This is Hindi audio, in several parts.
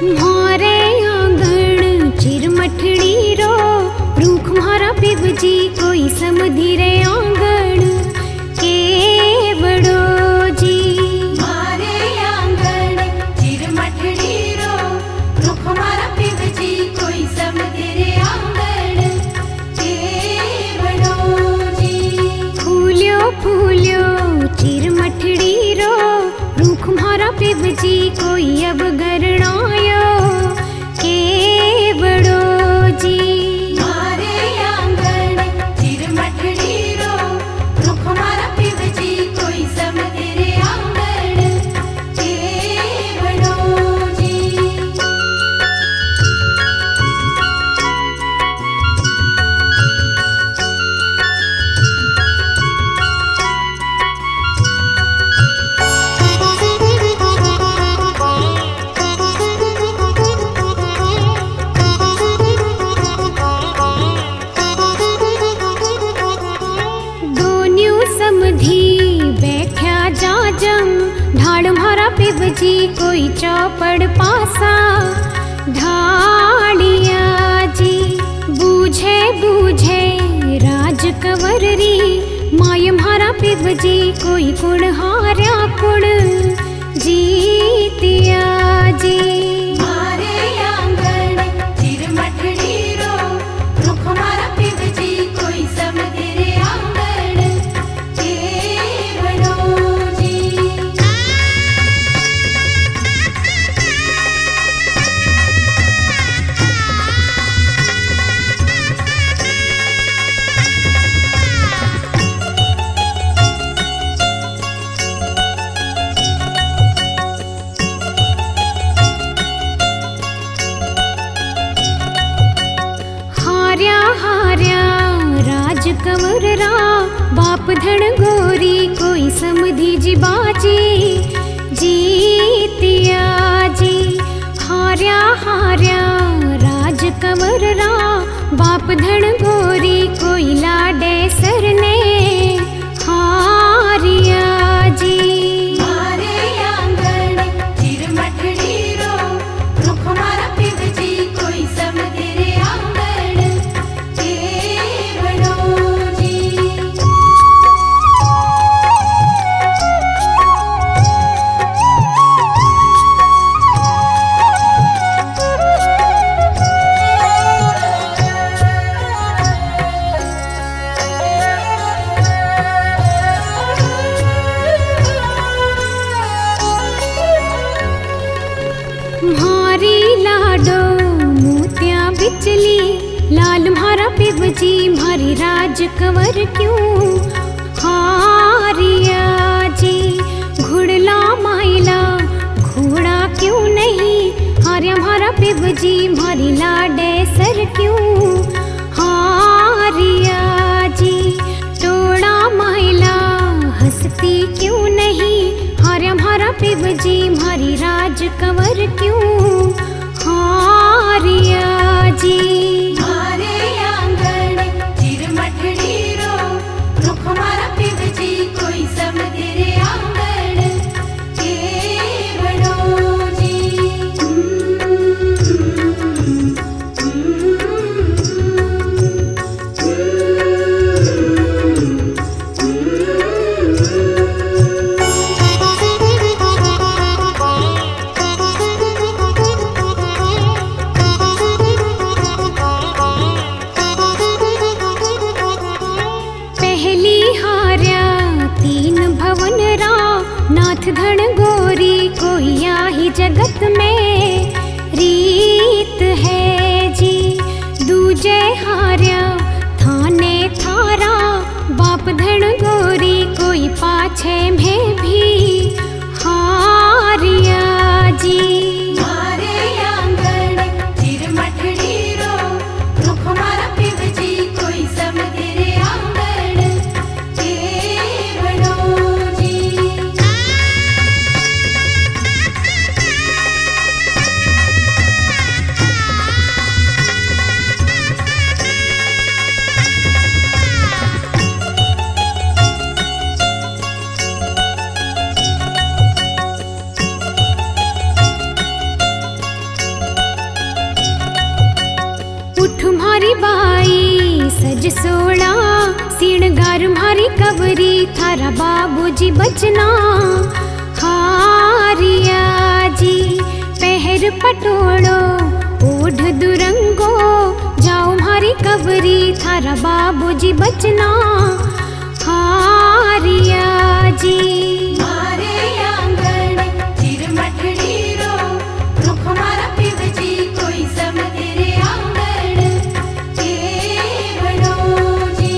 म्हारे आंगण चिरमठड़ी रो रूख म्हारा पिबजी कोई समधी रे आंगण के बड़ो जी। म्हारे आंगण चिरमठड़ी रो रूख म्हारा पिबजी कोई समधी रे आंगण के बड़ो जी। फूल्यो फूल्यो चिरमठड़ी रो रूख म्हारा पिबजी कोई अब गरणायो के बड़ो जी। म्हारे आंगण चिरमठड़ी रो रूख म्हारा पिबजी कोई समधी रे आंगण के बड़ो जी। दोन्यू समधी बैठा जाजम ढाड़ म्हारा पिबजी कोई चौपड़ पासा ढालिया जी। बूझे बूझे राज कंवरी माय म्हारा पिबजी कोई कुण हार्या कुण जीतिया जी। म्हारे आंगण चिरमठड़ी रो रूख म्हारा पिबजी कोई समधी रे आंगण के बड़ो जी। हार्या हार्या राज कंवर रा बाप धन गोरी कोई समधी जी बाजी जीतिया जी। हार्या हार्या राज कंवर रा बाप धन गोरी कोई लाडे सरने हारिया जी। म्हारे आंगण चिरमठड़ी रो रूख म्हारा पिबजी कोई समधी रे आंगण के बड़ो जी। म्हारी लाडो मोतिया बिचली लाल म्हारा पिबजी म्हारी राज कंवर क्यों हारिया जी। घुड़ला माइला घोड़ा क्यों नहीं हार्या म्हारा पिबजी म्हारी लाडे सर क्यों हारिया जी। टोड़ा माइला हंसती क्यों नहीं हार्या म्हारा पिबजी म्हारी राज कंवर क्यों हारिया जी। म्हारे आंगण चिरमठड़ी रो रूख म्हारा पिबजी कोई समधी रे आंगण के बड़ो जी। पहली हार्या तीन भवन रा नाथ धन गोरी कोई आही जगत में रीत है जी। दूजे हार्या थाने थारा बाप धन गोरी कोई पाछे में भी हारिया जी। म्हारे आंगण चिरमठड़ी रो रूख म्हारा पिबजी कोई समधी रे आंगण के बड़ो जी। सज सोड़ा सिणगार मारी कवरी थारा बाबूजी बचना हारिया जी पहर पटोड़ो ओढ़ दुरंगो जाओ मारी कवरी थारा बाबूजी बचना हारिया जी मारे आंगण चिरमठड़ी रो रुख मारा पिवजी कोई समधिरे आंगण के बनो जी।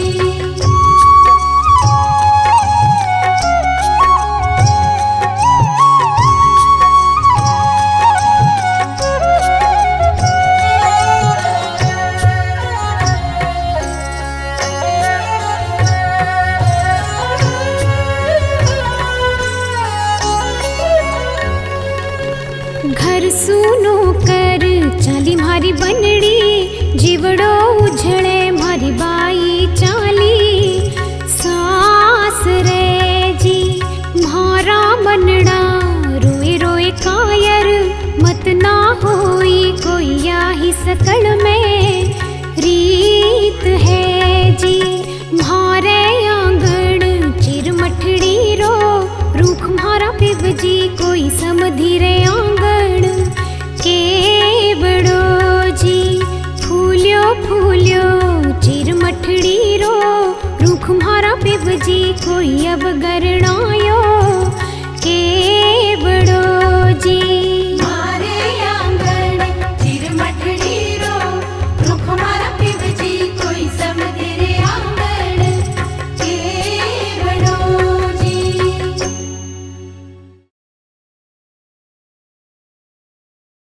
घर सुनो कर चाली मारी बनड़ी जीवड़ो उझड़े मारी बाई चाली सास रे जी म्हारा मनड़ा रोए रोए कायर मत ना होई कोई याही सकल में रीत है जी म्हारे आंगण चिरमठड़ी रो रूख म्हारा पिवजी कोई समधिरे आंगण के बड़ो जी फूल्यो फूल्यो चिरमठड़ी रो रूख म्हारा पिवजी कोई अब गरणा